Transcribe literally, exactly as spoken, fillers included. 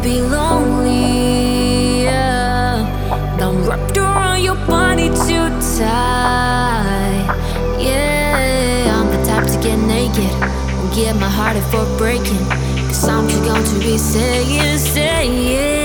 be lonely. Yeah. I'm wrapped around your body too tight. Yeah, I'm the type to get naked and get my heart up for breaking. Cause I'm just going to be saying, saying